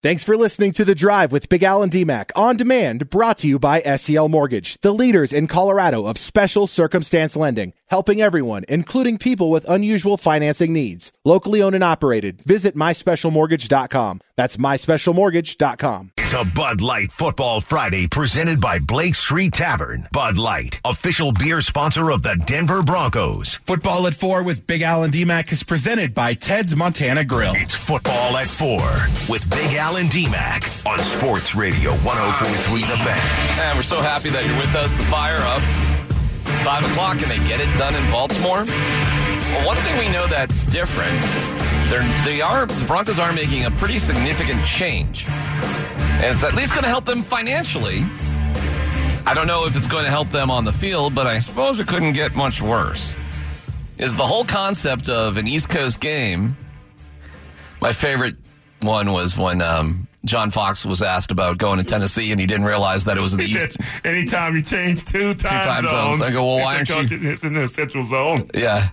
Thanks for listening to The Drive with Big Al and D-Mac on demand, brought to you by SCL Mortgage, the leaders in Colorado of special circumstance lending, helping everyone, including people with unusual financing needs. Locally owned and operated. Visit myspecialmortgage.com. That's myspecialmortgage.com. It's a Bud Light Football Friday presented by Blake Street Tavern. Bud Light, official beer sponsor of the Denver Broncos. Football at 4 with Big Al and D-Mac is presented by Ted's Montana Grill. It's Football at 4 with Big Al and D-Mac on Sports Radio 104.3 The Fan. And we're so happy that you're with us to fire up 5 o'clock and they get it done in Baltimore. Well, one thing we know that's different, the Broncos are making a pretty significant change. And it's at least going to help them financially. I don't know if it's going to help them on the field, but I suppose it couldn't get much worse. Is the whole concept of an East Coast game. My favorite one was when John Fox was asked about going to Tennessee, and he didn't realize that it was in the East. Anytime you change two time zones, I go, well, why aren't you? It's in the Central Zone. Yeah.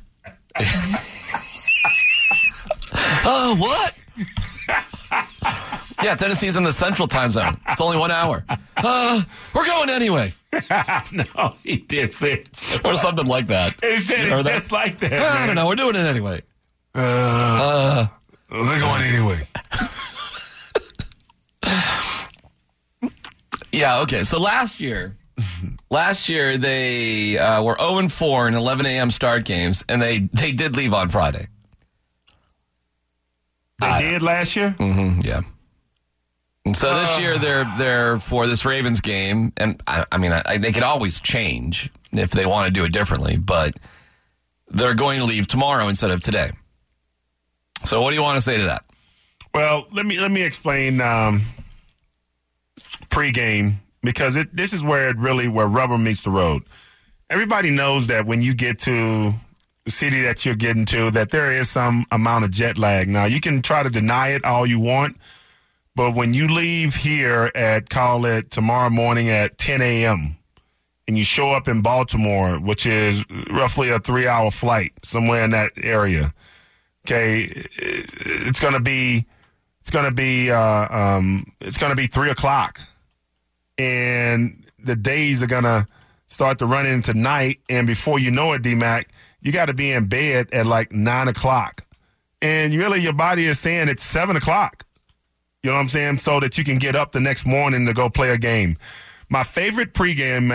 Oh, what? Yeah, Tennessee's in the Central Time Zone. It's only 1 hour. We're going anyway. No, he did say it. Or something like that. He said it just like that. I don't know. We're doing it anyway. We're going anyway. Yeah, okay. So last year they were 0-4 in 11 a.m. start games, and they did leave on Friday. They did last year? Mm-hmm, yeah. And so this year they're for this Ravens game, and I mean they could always change if they want to do it differently, but they're going to leave tomorrow instead of today. So what do you want to say to that? Well, let me explain pregame, because this is where rubber meets the road. Everybody knows that when you get to the city that you're getting to, that there is some amount of jet lag. Now, you can try to deny it all you want, but when you leave here call it tomorrow morning at 10 a.m., and you show up in Baltimore, which is roughly a 3-hour flight, somewhere in that area, okay, it's going to be 3 o'clock, and the days are going to start to run into night, and before you know it, D-Mac, you got to be in bed at like 9 o'clock. And really your body is saying it's 7 o'clock. You know what I'm saying? So that you can get up the next morning to go play a game. My favorite pregame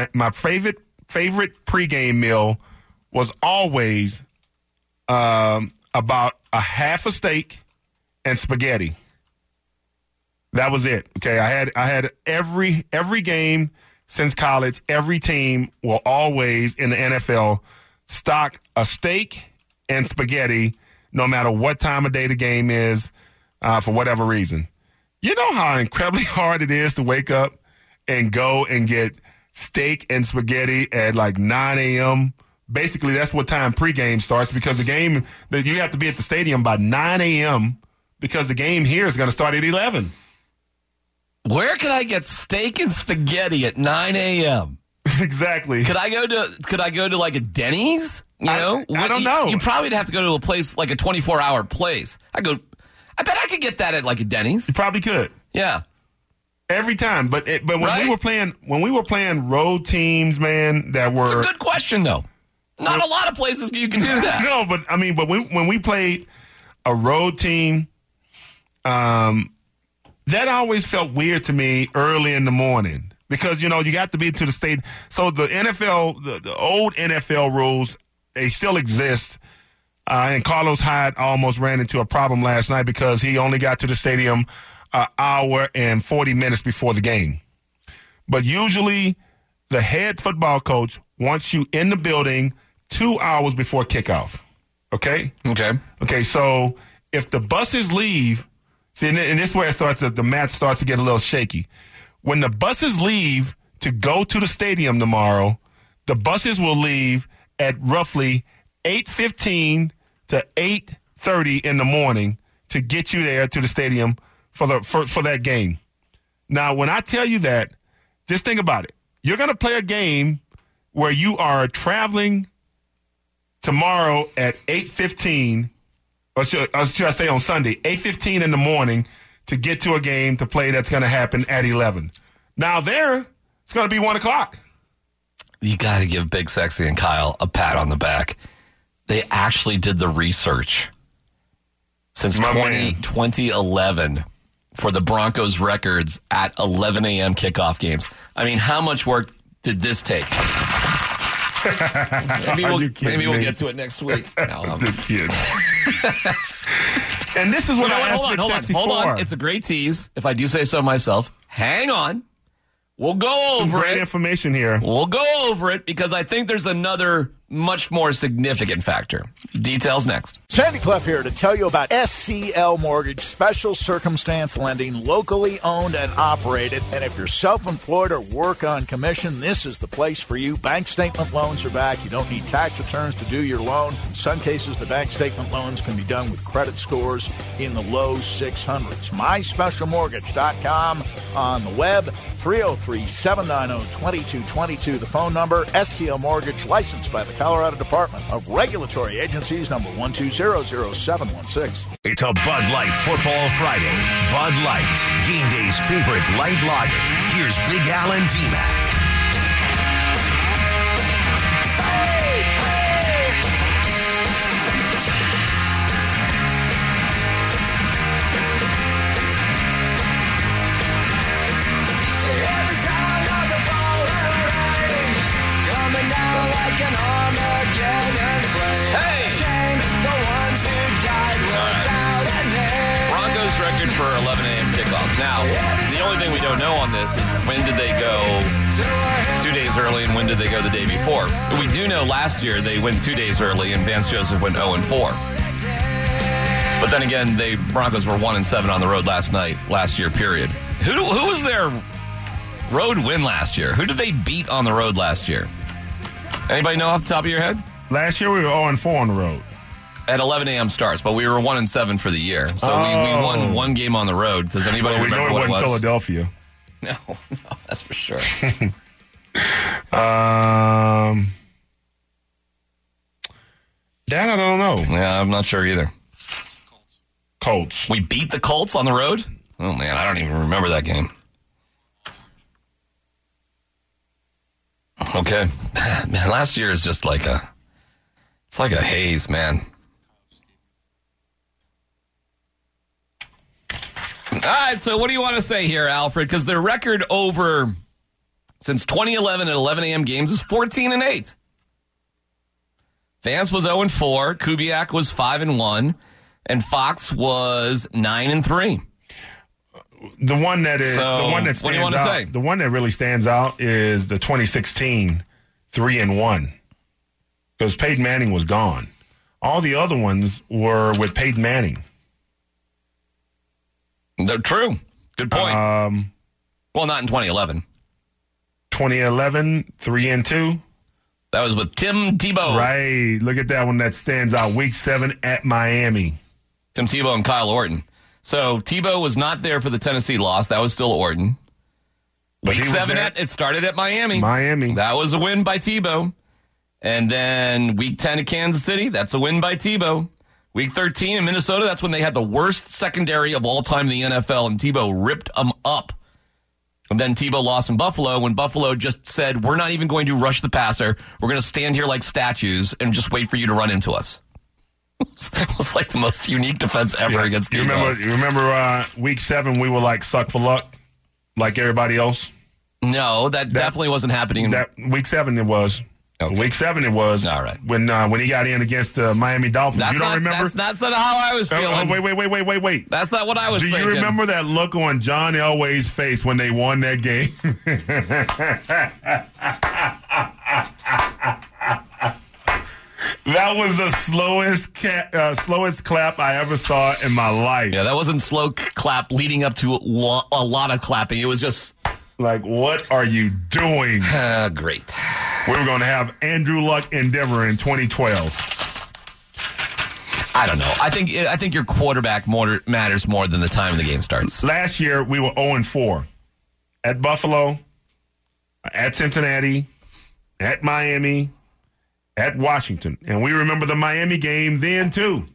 meal was always about a half a steak and spaghetti. That was it. Okay, I had every game since college. Every team will always in the NFL stock a steak and spaghetti, no matter what time of day the game is, for whatever reason. You know how incredibly hard it is to wake up and go and get steak and spaghetti at like 9 a.m. Basically, that's what time pregame starts, because the game that you have to be at the stadium by 9 a.m. because the game here is going to start at 11. Where can I get steak and spaghetti at 9 a.m.? Exactly. Could I go to like a Denny's? I don't know. You probably have to go to a place like a 24-hour place. I bet I could get that at like a Denny's. You probably could. Yeah. Every time, but when right? we were playing road teams, man, that were. It's a good question though. Not a lot of places you can do that. No, but when we played a road team, that always felt weird to me early in the morning, because you got to be to the state. So the NFL, the old NFL rules, they still exist. And Carlos Hyde almost ran into a problem last night because he only got to the stadium an hour and 40 minutes before the game. But usually the head football coach wants you in the building 2 hours before kickoff. Okay? Okay, so if the buses leave, see, and this is where the match starts to get a little shaky. When the buses leave to go to the stadium tomorrow, the buses will leave at roughly 8:15 to 8:30 in the morning to get you there to the stadium for that game. Now, when I tell you that, just think about it. You're going to play a game where you are traveling tomorrow at 8:15, or should I say on Sunday, 8:15 in the morning to get to a game to play that's going to happen at 11. Now there, it's going to be 1 o'clock. You got to give Big Sexy and Kyle a pat on the back. They actually did the research since 2011 for the Broncos records at 11 a.m. kickoff games. I mean, how much work did this take? Maybe we'll get to it next week. No, this kid. And this is what I asked Big Sexy for. Hold on. It's a great tease, if I do say so myself. Hang on. We'll go over it. Some great information here. We'll go over it because I think there's another much more significant factor. Details next. Sandy Clef here to tell you about SCL Mortgage, special circumstance lending, locally owned and operated. And if you're self-employed or work on commission, this is the place for you. Bank statement loans are back. You don't need tax returns to do your loan. In some cases, the bank statement loans can be done with credit scores in the low 600s. MySpecialMortgage.com on the web. 303-790-2222, the phone number. SCL Mortgage, licensed by the Colorado Department of Regulatory Agencies, number 1200716. It's a Bud Light Football Friday. Bud Light, game day's favorite light lager. Here's Big Al and D-Mac. Broncos record for 11 a.m. kickoff. Now, the only thing we don't know on this is when did they go 2 days early and when did they go the day before. We do know last year they went 2 days early and Vance Joseph went 0-4. But then again, the Broncos were 1-7 on the road last year, period. Who was their road win last year? Who did they beat on the road last year? Anybody know off the top of your head? Last year we were 0-4 on the road. At 11 a.m. starts, but we were 1-7 for the year. So we won one game on the road. Does anybody remember what it was? Philadelphia. No, that's for sure. That I don't know. Yeah, I'm not sure either. Colts. We beat the Colts on the road? Oh, man, I don't even remember that game. Okay. Man, last year is just like it's like a haze, man. All right, so what do you want to say here, Alfred? Because their record over since 2011 at 11 a.m. games is 14-8. Vance was 0-4, Kubiak was 5-1, and Fox was 9-3. The one that what do you want to say? The one that really stands out is the 2016 3-1, because Peyton Manning was gone. All the other ones were with Peyton Manning. They're true. Good point. Well, not in 2011. 2011, 3-2. That was with Tim Tebow. Right. Look at that one that stands out. Week 7 at Miami. Tim Tebow and Kyle Orton. So Tebow was not there for the Tennessee loss. That was still Orton. Week 7, it started at Miami. That was a win by Tebow. And then Week 10 at Kansas City, that's a win by Tebow. Week 13 in Minnesota, that's when they had the worst secondary of all time in the NFL, and Tebow ripped them up. And then Tebow lost in Buffalo when Buffalo just said, we're not even going to rush the passer. We're going to stand here like statues and just wait for you to run into us. It was like the most unique defense ever against Tebow. You remember Week 7, we were like suck for luck, like everybody else? No, that definitely wasn't happening. Week 7 it was. Okay. Week 7 it was. All right. When he got in against the Miami Dolphins. You don't remember? That's not how I was feeling. Wait. That's not what I was thinking. Do you remember that look on John Elway's face when they won that game? That was the slowest clap I ever saw in my life. Yeah, that wasn't slow clap leading up to a lot of clapping. It was just like, what are you doing? Great. We were going to have Andrew Luck in Denver in 2012. I don't know. I think your quarterback matters more than the time the game starts. Last year, we were 0-4. At Buffalo, at Cincinnati, at Miami, at Washington. And we remember the Miami game then, too.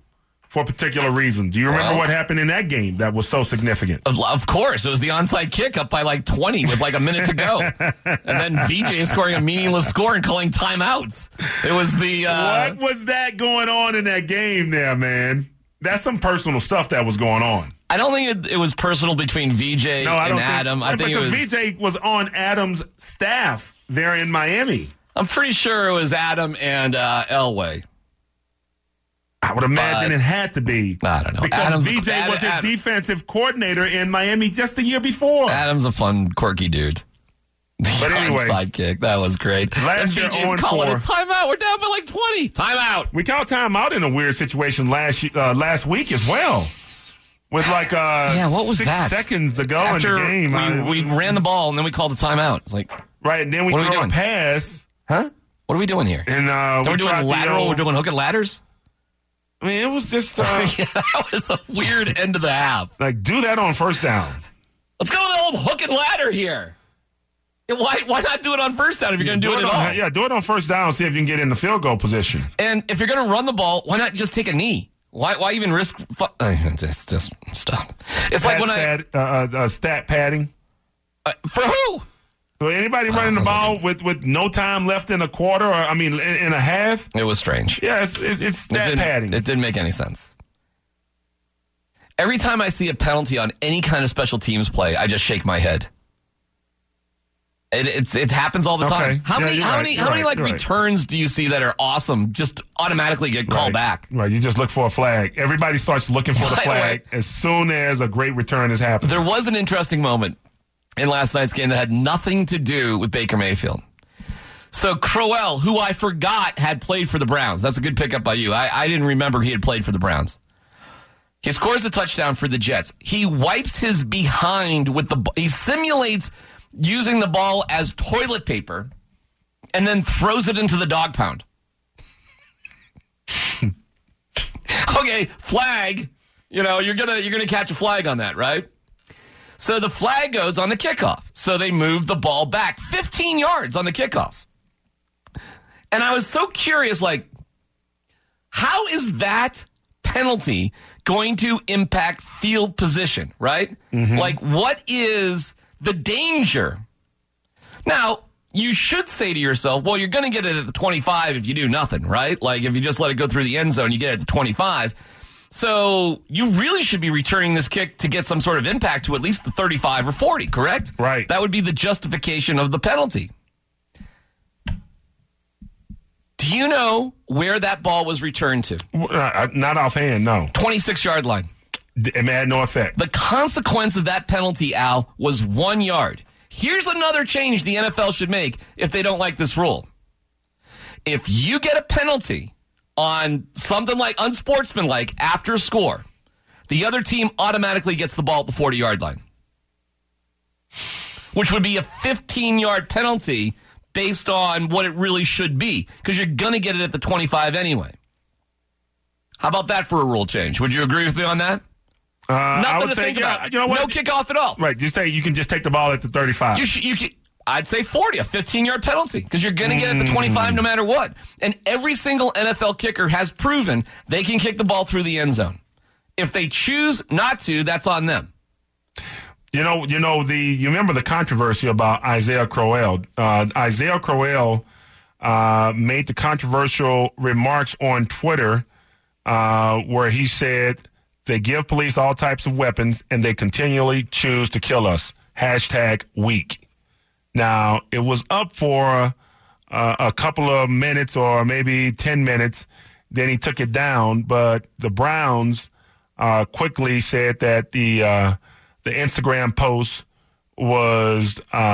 for a particular reason. Do you remember what happened in that game that was so significant? Of course. It was the onside kick up by like 20 with like a minute to go. And then VJ scoring a meaningless score and calling timeouts. It was the... What was that going on in that game there, man? That's some personal stuff that was going on. I don't think it was personal between VJ and Adam. I think it was... VJ was on Adam's staff there in Miami. I'm pretty sure it was Adam and Elway. I would imagine it had to be. I don't know. Because VJ was his defensive coordinator in Miami just the year before. Adam's a fun, quirky dude. But anyway. Sidekick. That was great. Last year, VJ's calling a timeout. We're down by like 20. Timeout. We called timeout in a weird situation last week as well. With like what was 6 seconds to go in the game. We ran the ball, and then we called the timeout. It's like, right, and then we threw a pass. Huh? What are we doing here? And we're doing lateral. We're doing hook and ladders? I mean, it was just... that was a weird end of the half. Like, do that on first down. Let's go to the old hook and ladder here. Why not do it on first down if you're going to do it at all? Yeah, do it on first down, see if you can get in the field goal position. And if you're going to run the ball, why not just take a knee? Why even risk... Just stop. It's like when stat padding. For who? So anybody running the ball with no time left in a quarter, or in a half? It was strange. Yeah, it's stat padding. It didn't make any sense. Every time I see a penalty on any kind of special teams play, I just shake my head. It happens all the time. How many returns do you see that are awesome just automatically get called back? Right, you just look for a flag. Everybody starts looking for the flag as soon as a great return has happened. There was an interesting moment in last night's game that had nothing to do with Baker Mayfield. So Crowell, who I forgot had played for the Browns. That's a good pickup by you. I didn't remember he had played for the Browns. He scores a touchdown for the Jets. He wipes his behind with he simulates using the ball as toilet paper and then throws it into the dog pound. Okay, flag. You're gonna catch a flag on that, right? So the flag goes on the kickoff. So they move the ball back 15 yards on the kickoff. And I was so curious, how is that penalty going to impact field position, right? Mm-hmm. What is the danger? Now, you should say to yourself, well, you're going to get it at the 25 if you do nothing, right? If you just let it go through the end zone, you get it at the 25. So you really should be returning this kick to get some sort of impact to at least the 35 or 40, correct? Right. That would be the justification of the penalty. Do you know where that ball was returned to? Not offhand, no. 26-yard line. It had no effect. The consequence of that penalty, Al, was 1 yard. Here's another change the NFL should make if they don't like this rule. If you get a penalty on something like unsportsmanlike after a score, the other team automatically gets the ball at the 40-yard line, which would be a 15-yard penalty based on what it really should be, because you're going to get it at the 25 anyway. How about that for a rule change? Would you agree with me on that? I would say, no kickoff at all. Right, just say you can just take the ball at the 35. I'd say 40, a 15-yard penalty, because you're going to get it at the 25 no matter what. And every single NFL kicker has proven they can kick the ball through the end zone. If they choose not to, that's on them. You remember the controversy about Isaiah Crowell. Isaiah Crowell made the controversial remarks on Twitter where he said they give police all types of weapons and they continually choose to kill us. #weak. Now, it was up for a couple of minutes or maybe 10 minutes. Then he took it down. But the Browns quickly said that the Instagram post was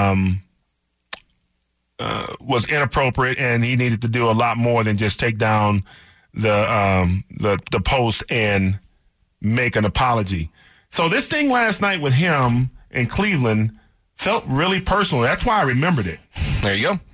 inappropriate and he needed to do a lot more than just take down the post and make an apology. So this thing last night with him in Cleveland felt really personal. That's why I remembered it. There you go.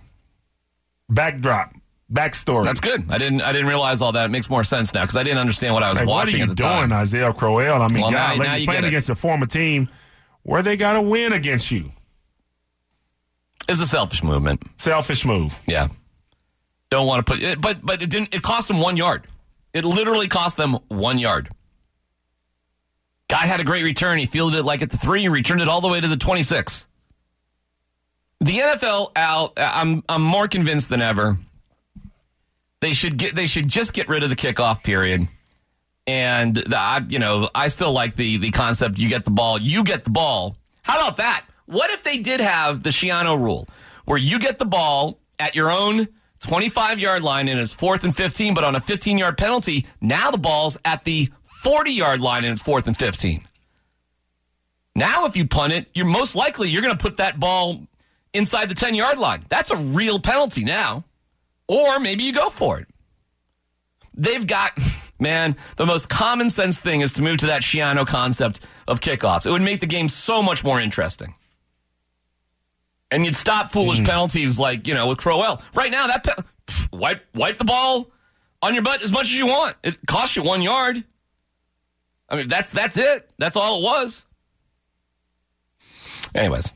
Backstory. That's good. I didn't realize all that. It makes more sense now because I didn't understand what I was watching at the time. What are you doing, Isaiah Crowell? Now you playing against a former team where they got to win against you. It's a selfish movement. Selfish move. Yeah. Don't want to put it, but it didn't. It cost him 1 yard. It literally cost them 1 yard. Guy had a great return. He fielded it like at the 3, and returned it all the way to the 26. The NFL, Al, I'm more convinced than ever. They should just get rid of the kickoff period. And I still like the concept. You get the ball. How about that? What if they did have the Schiano rule, where you get the ball at your own 25-yard line and it's 4th and 15, but on a 15-yard penalty, now the ball's at the 40-yard line and it's 4th and 15. Now, if you punt it, you're most likely you're going to put that ball inside the 10-yard line. That's a real penalty now. Or maybe you go for it. They've got, man, the most common sense thing is to move to that Schiano concept of kickoffs. It would make the game so much more interesting. And you'd stop foolish penalties like, with Crowell. Right now, wipe the ball on your butt as much as you want. It costs you 1 yard. I mean, that's it. That's all it was. Anyways.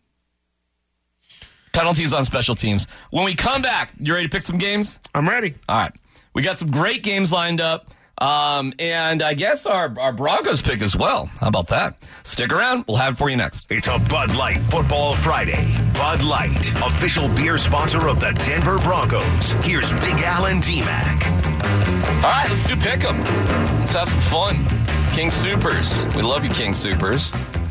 Penalties on special teams. When we come back, you ready to pick some games? I'm ready. All right. We got some great games lined up. And I guess our Broncos pick as well. How about that? Stick around. We'll have it for you next. It's a Bud Light Football Friday. Bud Light, official beer sponsor of the Denver Broncos. Here's Big Al and D-Mac. All right, let's do pick 'em. Let's have some fun. King Supers. We love you, King Supers.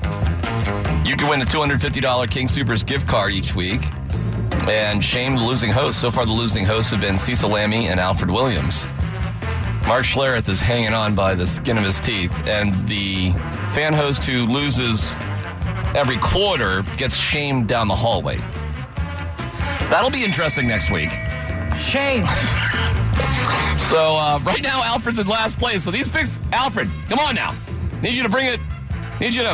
You can win the $250 King Supers gift card each week. And shame the losing hosts. So far, the losing hosts have been Cecil Lammey and Alfred Williams. Mark Schlereth is hanging on by the skin of his teeth. And the fan host who loses every quarter gets shamed down the hallway. That'll be interesting next week. Shame. So right now, Alfred's in last place. So these picks, Alfred, come on now. Need you to bring it. Need you to.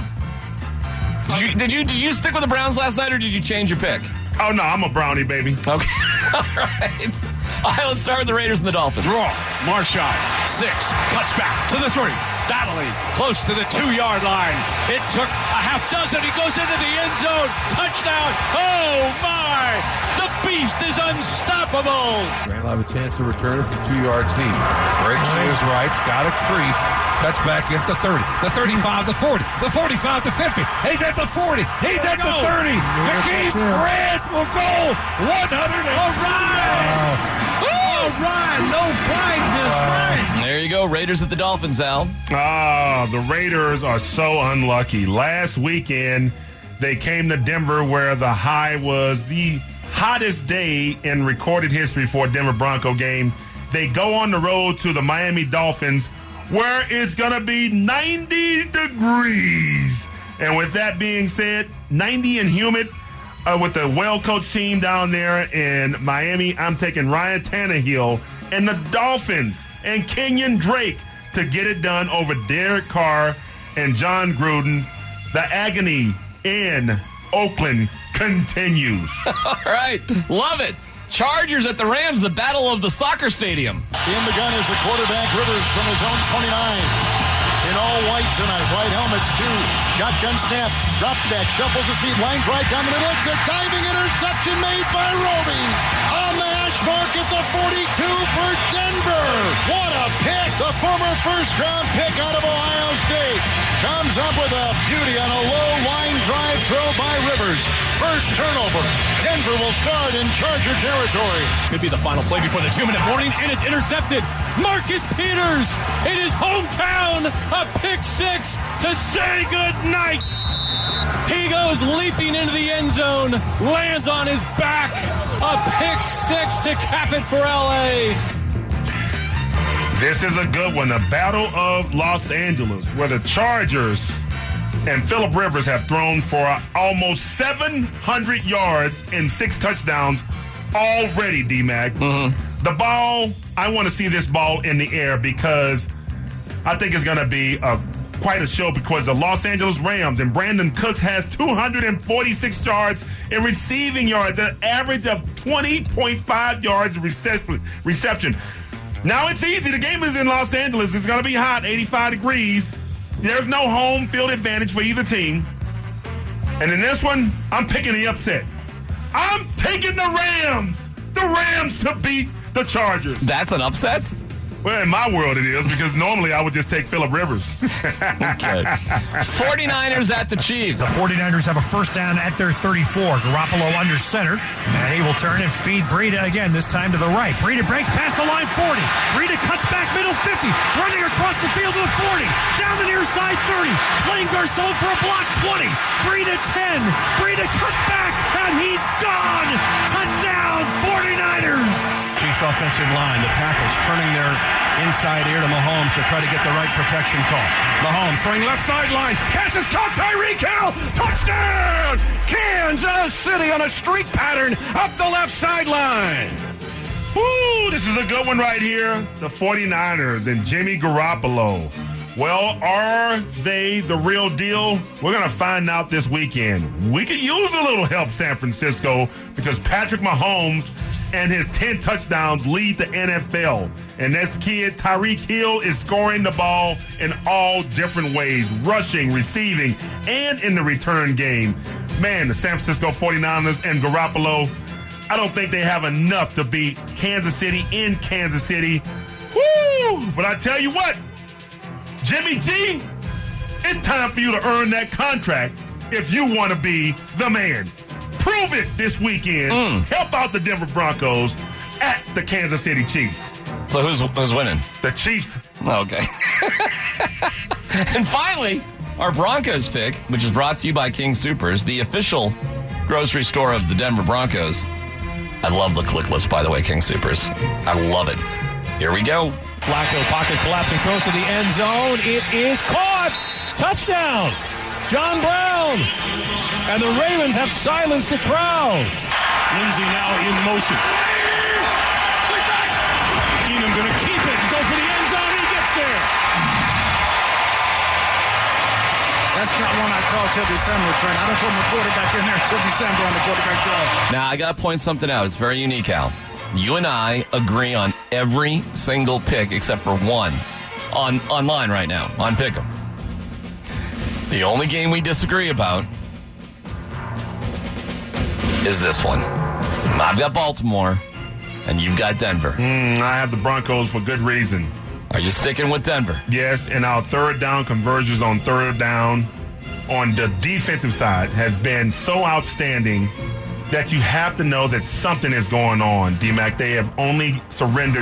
Did you stick with the Browns last night, or did you change your pick? Oh, no, I'm a Brownie, baby. Okay. All right. All right, let's start with the Raiders and the Dolphins. Draw. Marshall. 6. Cuts back to the 3. Battling close to the 2-yard line. It took a half dozen. He goes into the end zone. Touchdown. Oh, my. The beast is unstoppable. Randall have a chance to return it from 2 yards deep. Breaks to his right. Got a crease. Cuts back at the 30. The 35, the 40. The 45 to 50. He's at the 40. He's at the 30. Jakeem Grant will go 100. All right. All right. No flags this right. There you go. Raiders at the Dolphins, Al. The Raiders are so unlucky. Last weekend, they came to Denver where the high was the hottest day in recorded history for a Denver Bronco game. They go on the road to the Miami Dolphins where it's going to be 90 degrees. And with that being said, 90 and humid with a well-coached team down there in Miami, I'm taking Ryan Tannehill and the Dolphins and Kenyon Drake to get it done over Derek Carr and John Gruden. The agony in Oakland continues. All right. Love it. Chargers at the Rams, the battle of the soccer stadium. In the gun is the quarterback, Rivers, from his own 29. In all white tonight. White helmets, too. Shotgun snap. Drops back. Shuffles his feet. Line drive down the middle. It's a diving interception made by Roby. On the hash mark at the 42 for Denver. What a pick. The former first-round pick out of Ohio State comes up with a beauty on a low line drive throw by Rivers. First turnover. Denver will start in Charger territory. Could be the final play before the 2-minute warning, and it's intercepted. Marcus Peters in his hometown, a pick 6 to say goodnight. He goes leaping into the end zone, lands on his back, a pick 6 to cap it for L.A. This is a good one. The Battle of Los Angeles, where the Chargers and Phillip Rivers have thrown for almost 700 yards and 6 touchdowns already, D-Mac. Mm-hmm. The ball, I want to see this ball in the air because I think it's going to be quite a show because the Los Angeles Rams and Brandon Cooks has 246 yards in receiving yards, an average of 20.5 yards reception. Now it's easy. The game is in Los Angeles. It's going to be hot, 85 degrees. There's no home field advantage for either team. And in this one, I'm picking the upset. I'm taking the Rams. The Rams to beat the Chargers. That's an upset? Well, in my world it is, because normally I would just take Phillip Rivers. Okay. 49ers at the Chiefs. The 49ers have a first down at their 34. Garoppolo under center, and he will turn and feed Breida again, this time to the right. Breida breaks past the line 40. Breida cuts back middle 50, running across the field to the 40, down the near side 30, playing Garcon for a block 20. Breida 10. Breida cuts back, and he's gone. Touchdown 49ers. Chiefs offensive line, the tackles turning their inside ear to Mahomes to try to get the right protection call. Mahomes throwing left sideline, passes caught, Tyreek Hill, touchdown! Kansas City on a streak pattern up the left sideline. Woo, this is a good one right here. The 49ers and Jimmy Garoppolo. Well, are they the real deal? We're going to find out this weekend. We could use a little help, San Francisco, because Patrick Mahomes and his 10 touchdowns lead the NFL. And this kid, Tyreek Hill, is scoring the ball in all different ways, rushing, receiving, and in the return game. Man, the San Francisco 49ers and Garoppolo, I don't think they have enough to beat Kansas City in Kansas City. Woo! But I tell you what, Jimmy G, it's time for you to earn that contract if you want to be the man. Prove it this weekend. Help out the Denver Broncos at the Kansas City Chiefs. So who's winning? The Chiefs. Okay. And finally, our Broncos pick, which is brought to you by King Soopers, the official grocery store of the Denver Broncos. I love the click list, by the way, King Soopers. I love it. Here we go. Flacco pocket collapsing, throws to the end zone. It is caught. Touchdown. John Brown. And the Ravens have silenced the crowd. Lindsey now in motion. Keenum going to keep it and go for the end zone. He gets there. That's not one I call till December, Trent. I don't put my quarterback in there until December on the quarterback draw. Now, I got to point something out. It's very unique, Al. You and I agree on every single pick except for one online right now on Pick'em. The only game we disagree about is this one. I've got Baltimore, and you've got Denver. I have the Broncos for good reason. Are you sticking with Denver? Yes, and our third down conversions on third down on the defensive side has been so outstanding that you have to know that something is going on, D-Mac. They have only surrendered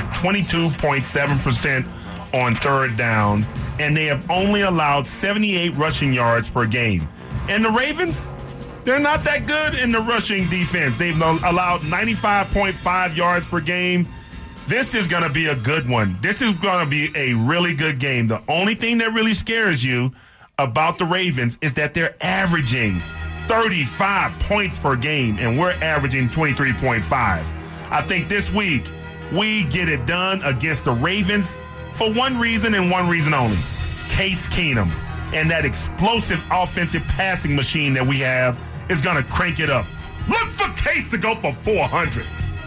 22.7% on third down, and they have only allowed 78 rushing yards per game. And the Ravens, they're not that good in the rushing defense. They've allowed 95.5 yards per game. This is going to be a good one. This is going to be a really good game. The only thing that really scares you about the Ravens is that they're averaging 35 points per game, and we're averaging 23.5. I think this week we get it done against the Ravens for one reason and one reason only. Case Keenum and that explosive offensive passing machine that we have is going to crank it up. Look for Case to go for 400.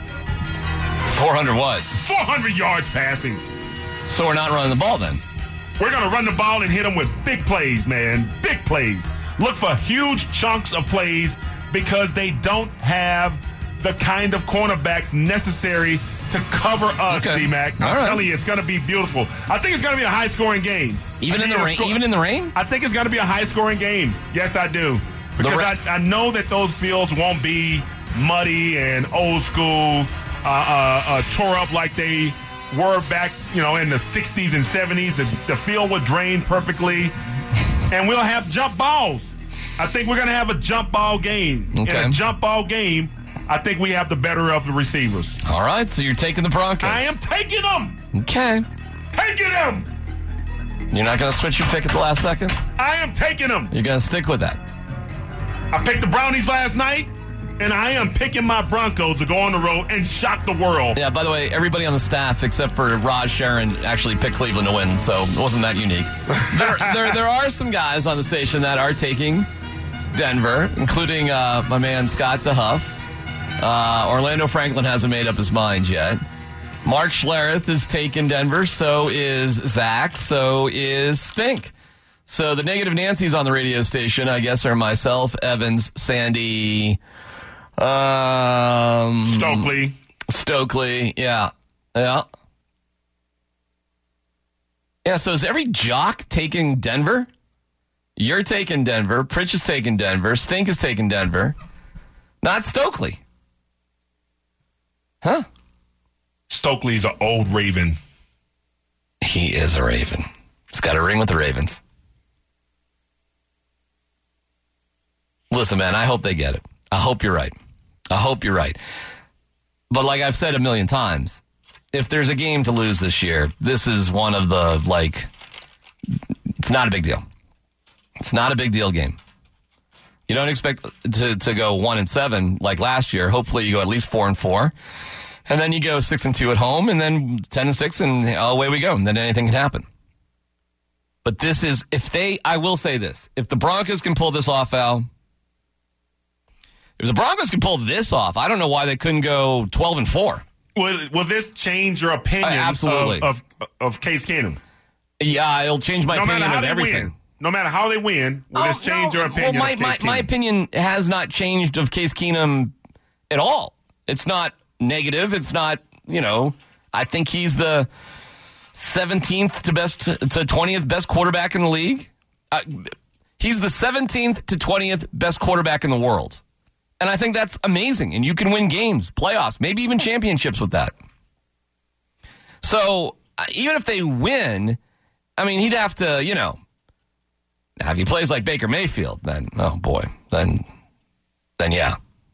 400 what? 400 yards passing. So we're not running the ball then? We're going to run the ball and hit them with big plays, man. Big plays. Look for huge chunks of plays because they don't have the kind of cornerbacks necessary to cover us, okay. D-Mac. I'm telling you, it's going to be beautiful. I think it's going to be a high-scoring game. Even in the rain? Even in the rain? I think it's going to be a high-scoring game. Yes, I do. Because I know that those fields won't be muddy and old school, tore up like they were back, in the 60s and 70s. The field would drain perfectly, and we'll have jump balls. I think we're going to have a jump ball game. Okay. In a jump ball game, I think we have the better of the receivers. All right, so you're taking the Broncos. I am taking them. Okay. Taking them. You're not going to switch your pick at the last second? I am taking them. You're going to stick with that? I picked the Brownies last night, and I am picking my Broncos to go on the road and shock the world. Yeah, by the way, everybody on the staff except for Raj Sharon actually picked Cleveland to win, so it wasn't that unique. There are some guys on the station that are taking Denver, including my man Scott DeHuff. Orlando Franklin hasn't made up his mind yet. Mark Schlereth is taking Denver, so is Zach, so is Stink. So the negative Nancy's on the radio station, I guess, are myself, Evans, Sandy, Stokely, yeah. Yeah, so is every jock taking Denver? You're taking Denver. Pritch is taking Denver. Stink is taking Denver. Not Stokely. Huh? Stokely's an old Raven. He is a Raven. He's got a ring with the Ravens. Listen, man, I hope they get it. I hope you're right. But like I've said a million times, if there's a game to lose this year, this is one of the, it's not a big deal. It's not a big deal game. You don't expect to go 1-7 like last year. Hopefully you go at least 4-4. And then you go 6-2 at home, and then 10-6, and away we go. And then anything can happen. But this is, I will say this. If the Broncos can pull this off, Al, if the Broncos can pull this off, I don't know why they couldn't go 12-4. Will this change your opinion absolutely. of Case Keenum? Yeah, it'll change my opinion of everything. Win. No matter how they win, will this change your opinion of Case Keenum? My opinion has not changed of Case Keenum at all. It's not negative. It's not, I think he's the 17th to 20th best quarterback in the league. He's the 17th to 20th best quarterback in the world. And I think that's amazing. And you can win games, playoffs, maybe even championships with that. So even if they win, he'd have to, now if he plays like Baker Mayfield, then, oh boy, then yeah.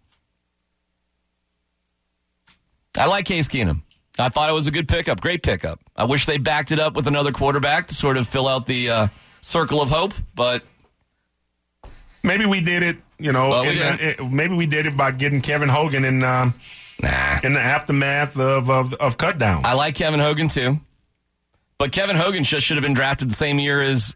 I like Case Keenum. I thought it was a good pickup, great pickup. I wish they backed it up with another quarterback to sort of fill out the circle of hope, but maybe we did it, maybe we did it by getting Kevin Hogan in the aftermath of cut down. I like Kevin Hogan too, but Kevin Hogan just should have been drafted the same year as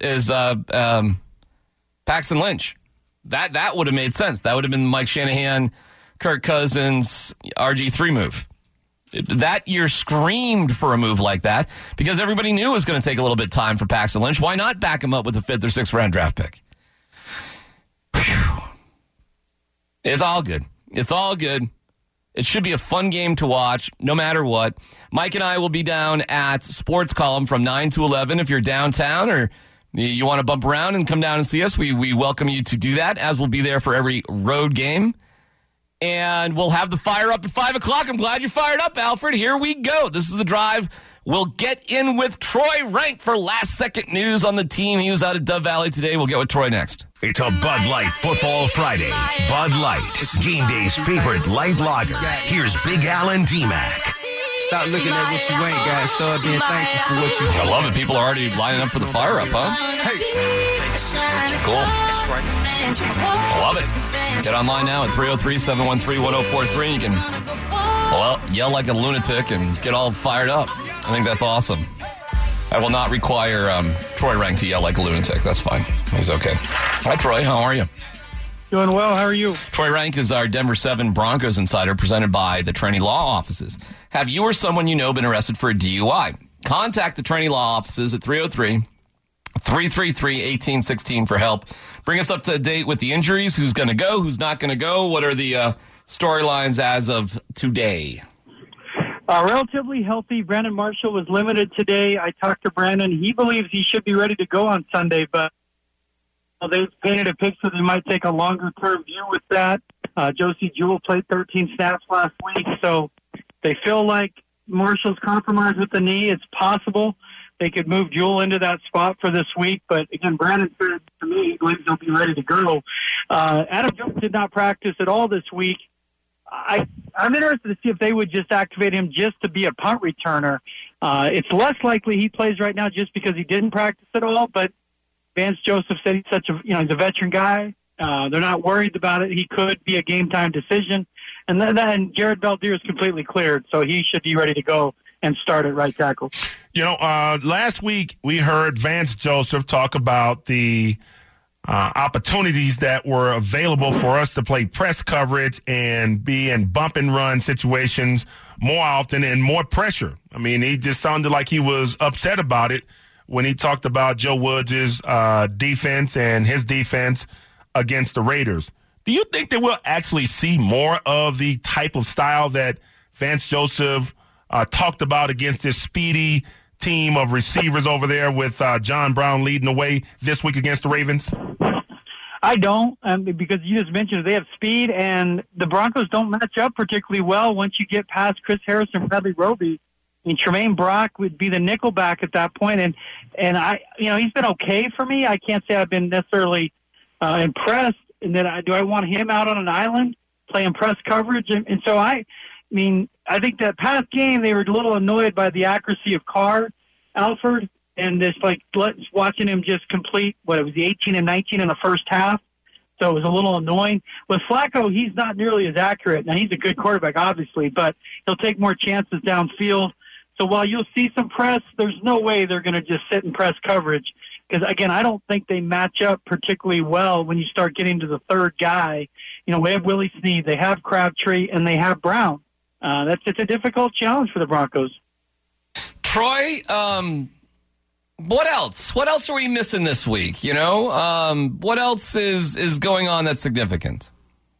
Paxton Lynch. That would have made sense. That would have been Mike Shanahan, Kirk Cousins, RG3 move. That year screamed for a move like that because everybody knew it was going to take a little bit of time for Paxton Lynch. Why not back him up with a 5th or 6th round draft pick? Whew. It's all good. It's all good. It should be a fun game to watch no matter what. Mike and I will be down at Sports Column from 9 to 11. If you're downtown or you want to bump around and come down and see us, we welcome you to do that, as we'll be there for every road game. And we'll have the fire up at 5 o'clock. I'm glad you're fired up, Alfred. Here we go. This is the drive. We'll get in with Troy Rank for last-second news on the team. He was out at Dove Valley today. We'll get with Troy next. It's a Bud Light Football Friday. Bud Light, game day's favorite light lager. Here's Big Al and D-Mac. Stop looking at what you ain't got and start being thankful for what you do. I love it. People are already lining up for the fire up, huh? Hey. Cool. I love it. Get online now at 303-713-1043. You can, yell like a lunatic and get all fired up. I think that's awesome. I will not require Troy Rank to yell like a lunatic. That's fine. He's okay. Hi, Troy. How are you? Doing well. How are you? Troy Rank is our Denver 7 Broncos insider presented by the Trenny Law Offices. Have you or someone you know been arrested for a DUI? Contact the Trenny Law Offices at 303-333-1816 for help. Bring us up to date with the injuries, who's going to go, who's not going to go, what are the storylines as of today? Relatively healthy. Brandon Marshall was limited today. I talked to Brandon. He believes he should be ready to go on Sunday, but they've painted a picture they might take a longer-term view with that. Josie Jewell played 13 snaps last week, so they feel like Marshall's compromised with the knee. It's possible they could move Jewell into that spot for this week, but again, Brandon said to me he believes he'll be ready to go. Adam Jones did not practice at all this week. I'm interested to see if they would just activate him just to be a punt returner. It's less likely he plays right now just because he didn't practice at all, but Vance Joseph said he's he's a veteran guy. They're not worried about it. He could be a game-time decision. And then Jared Valdir is completely cleared, so he should be ready to go and start at right tackle. Last week we heard Vance Joseph talk about the opportunities that were available for us to play press coverage and be in bump and run situations more often and more pressure. I mean, he just sounded like he was upset about it when he talked about Joe Woods' defense and his defense against the Raiders. Do you think that we'll actually see more of the type of style that Vance Joseph talked about against this speedy team of receivers over there with John Brown leading the way this week against the Ravens? I don't, because you just mentioned they have speed, and the Broncos don't match up particularly well once you get past Chris Harris and Bradley Roby. I mean, Tremaine Brock would be the nickelback at that point, and I, he's been okay for me. I can't say I've been necessarily impressed, and that do I want him out on an island playing press coverage? And so I think that past game they were a little annoyed by the accuracy of Alford. And just watching him just complete, it was the 18 and 19 in the first half. So it was a little annoying. With Flacco, he's not nearly as accurate. Now, he's a good quarterback, obviously, but he'll take more chances downfield. So while you'll see some press, there's no way they're going to just sit in press coverage. Because, again, I don't think they match up particularly well when you start getting to the third guy. We have Willie Snead, they have Crabtree, and they have Brown. It's a difficult challenge for the Broncos. Troy, what else? What else are we missing this week? What else is going on that's significant?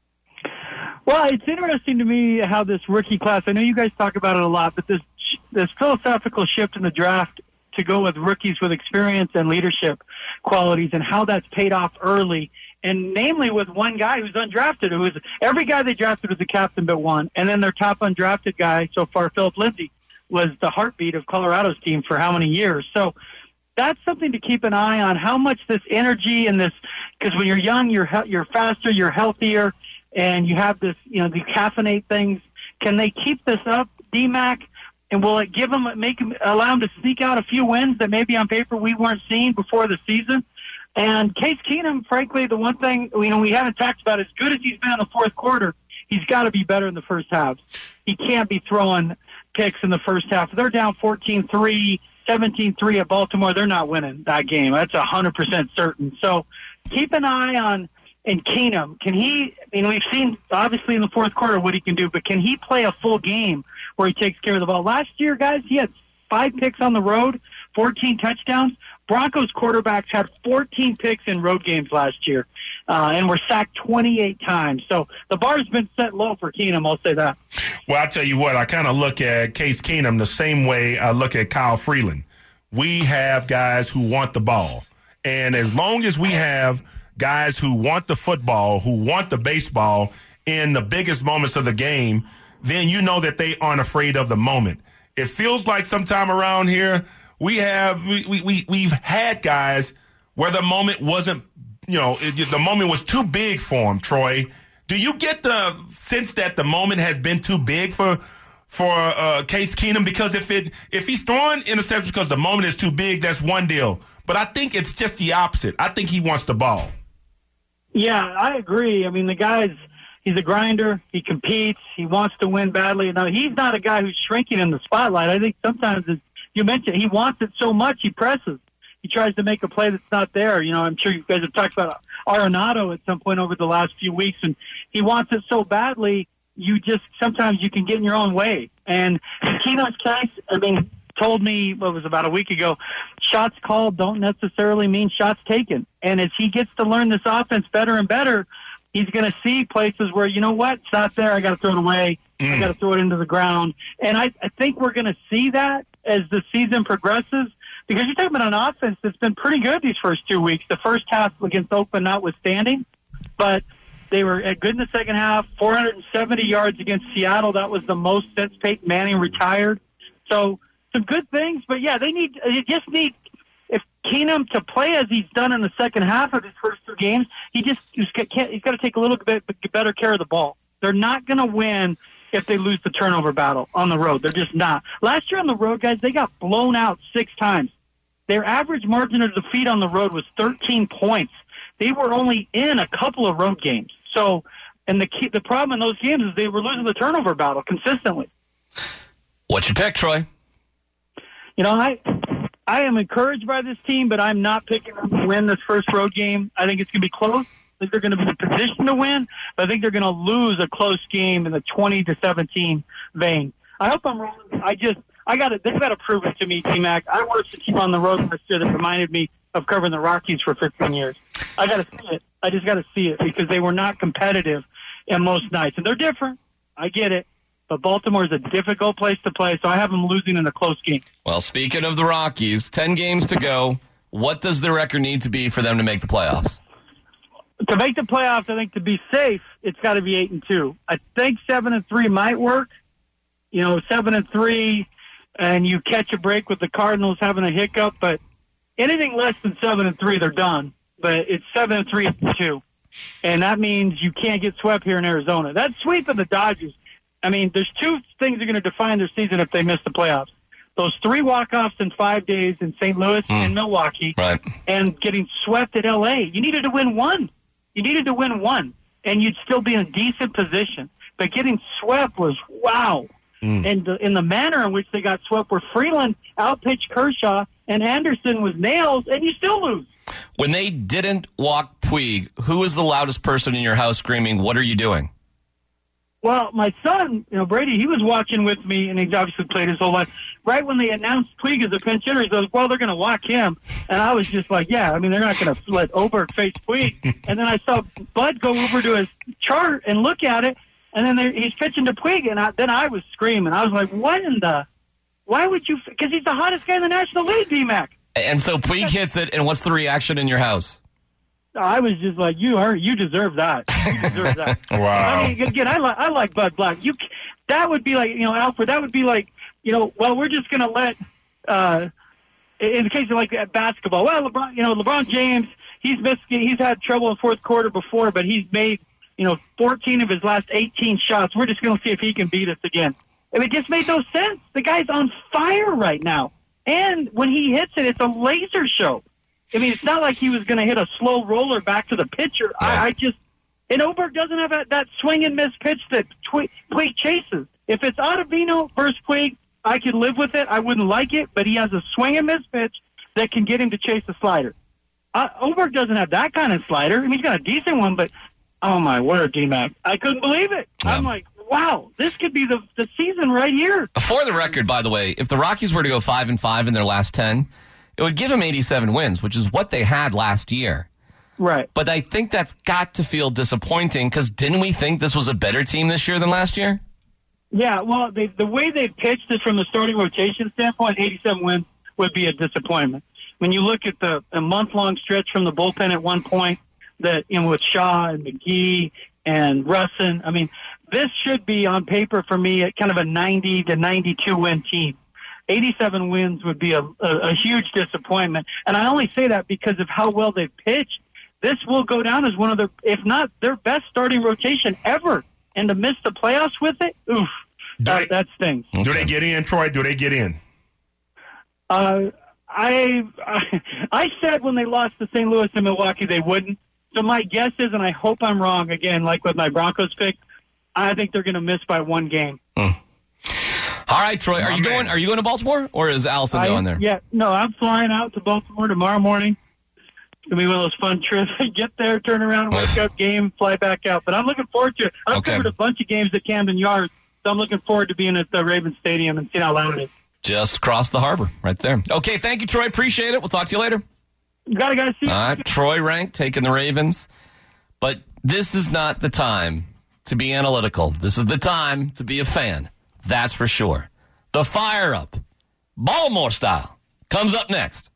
Well, it's interesting to me how this rookie class, I know you guys talk about it a lot, but this philosophical shift in the draft to go with rookies with experience and leadership qualities and how that's paid off early, and namely with one guy who's undrafted. Every guy they drafted was a captain but one, and then their top undrafted guy so far, Philip Lindsay, was the heartbeat of Colorado's team for how many years. So that's something to keep an eye on, how much this energy and this, because when you're young, you're faster, you're healthier, and you have this, the caffeinate things. Can they keep this up, D-Mac? And will it allow them to sneak out a few wins that maybe on paper we weren't seeing before the season? And Case Keenum, frankly, the one thing, we haven't talked about, as good as he's been in the fourth quarter, he's got to be better in the first half. He can't be throwing picks in the first half. They're down 14-3, 17-3 at Baltimore. They're not winning that game. That's 100% certain. So keep an eye on Keenum. Can he, we've seen obviously in the fourth quarter what he can do, but can he play a full game where he takes care of the ball? Last year, guys, he had 5 picks on the road, 14 touchdowns. Broncos quarterbacks had 14 picks in road games last year and were sacked 28 times. So the bar's been set low for Keenum, I'll say that. Well, I tell you what, I kind of look at Case Keenum the same way I look at Kyle Freeland. We have guys who want the ball. And as long as we have guys who want the football, who want the baseball in the biggest moments of the game, then you know that they aren't afraid of the moment. It feels like sometime around here we've had guys where the moment wasn't, the moment was too big for them, Troy. Do you get the sense that the moment has been too big for Case Keenum? Because if he's throwing interceptions because the moment is too big, that's one deal. But I think it's just the opposite. I think he wants the ball. Yeah, I agree. The guy's he's a grinder. He competes. He wants to win badly. Now, he's not a guy who's shrinking in the spotlight. I think sometimes, as you mentioned, he wants it so much he presses. He tries to make a play that's not there. I'm sure you guys have talked about Arenado at some point over the last few weeks, and he wants it so badly, sometimes you can get in your own way. And in Keenum's case, told me, about a week ago, shots called don't necessarily mean shots taken. And as he gets to learn this offense better and better, he's going to see places where, it's not there, I got to throw it away, I got to throw it into the ground. And I think we're going to see that as the season progresses, because you're talking about an offense that's been pretty good these first 2 weeks, the first half against Oakland notwithstanding, but they were good in the second half, 470 yards against Seattle. That was the most since Peyton Manning retired. So some good things, but yeah, they just need if Keenum to play as he's done in the second half of his first 2 games, he's got to take a little bit better care of the ball. They're not going to win if they lose the turnover battle on the road. They're just not. Last year on the road, guys, they got blown out 6 times. Their average margin of defeat on the road was 13 points. They were only in a couple of road games. So, and the problem in those games is they were losing the turnover battle consistently. What's your pick, Troy? I am encouraged by this team, but I'm not picking them to win this first road game. I think it's going to be close. I think they're going to be in position to win, but I think they're going to lose a close game in the 20-17 vein. I hope I'm wrong. They've got to prove it to me, T-Mac. I watched a team on the road last year that reminded me of covering the Rockies for 15 years. I got to see it. I just got to see it because they were not competitive in most nights. And they're different. I get it. But Baltimore is a difficult place to play, so I have them losing in a close game. Well, speaking of the Rockies, 10 games to go. What does the record need to be for them to make the playoffs? To make the playoffs, I think to be safe, it's got to be 8-2. I think 7-3 might work. 7-3, and you catch a break with the Cardinals having a hiccup. But anything less than 7-3, they're done. But it's 7-3-2, and that means you can't get swept here in Arizona. That sweep of the Dodgers. I mean, there's two things that are going to define their season if they miss the playoffs. Those 3 walk-offs in 5 days in St. Louis and Milwaukee, right, and getting swept at L.A. You needed to win one. And you'd still be in a decent position. But getting swept was wow. And in the manner in which they got swept, where Freeland outpitched Kershaw and Anderson was nails, and you still lose. When they didn't walk Puig, who was the loudest person in your house screaming, "What are you doing?" Well, my son, Brady, he was watching with me, and he's obviously played his whole life. Right when they announced Puig as a pinch hitter, he goes, well, they're going to walk him. And I was just like, yeah, I mean, they're not going to let Oberg face Puig. And then I saw Bud go over to his chart and look at it, and then he's pitching to Puig, and then I was screaming. I was like, why would you – because he's the hottest guy in the National League, D-Mac. And so Puig hits it, and what's the reaction in your house? I was just like, you deserve that. You deserve that. Wow. I mean, again, I like Bud Black. That would be like, Alfred, that would be like, well, we're just going to let, in the case of like basketball, well, LeBron James, he's had trouble in fourth quarter before, but he's made, 14 of his last 18 shots. We're just going to see if he can beat us again. I mean, it just made no sense. The guy's on fire right now. And when he hits it, it's a laser show. I mean, it's not like he was going to hit a slow roller back to the pitcher. Yeah. And Oberg doesn't have that swing and miss pitch that Puig chases. If it's Ottavino versus Puig, I could live with it. I wouldn't like it, but he has a swing and miss pitch that can get him to chase a slider. Oberg doesn't have that kind of slider. I mean, he's got a decent one, but oh my word, D-Mac, I couldn't believe it. Yeah. I'm like, wow, this could be the season right here. For the record, by the way, if the Rockies were to go 5-5 in their last 10, it would give them 87 wins, which is what they had last year. Right. But I think that's got to feel disappointing because didn't we think this was a better team this year than last year? Yeah, well, the way they pitched it from the starting rotation standpoint, 87 wins would be a disappointment. When you look at a month-long stretch from the bullpen at one point, that with Shaw and McGee and Russin, I mean, this should be on paper for me at kind of a 90 to 92 win team. 87 wins would be a huge disappointment. And I only say that because of how well they've pitched. This will go down as one of their, if not their best starting rotation ever. And to miss the playoffs with it, oof, that stings. Do they get in, Troy? Do they get in? I said when they lost to St. Louis and Milwaukee they wouldn't. So my guess is, and I hope I'm wrong again, like with my Broncos pick, I think they're going to miss by one game. All right, Troy, are you going to Baltimore, or is Allison going there? Yeah, no, I'm flying out to Baltimore tomorrow morning. It's going to be one of those fun trips. Get there, turn around, wake up, game, fly back out. But I'm looking forward to it. I've covered a bunch of games at Camden Yards, so I'm looking forward to being at the Ravens Stadium and seeing how loud it is. Just across the harbor, right there. Okay, thank you, Troy. Appreciate it. We'll talk to you later. Got it, guys. See you. All right, Troy Rank taking the Ravens. But this is not the time to be analytical. This is the time to be a fan. That's for sure. The Fire Up, Baltimore style, comes up next.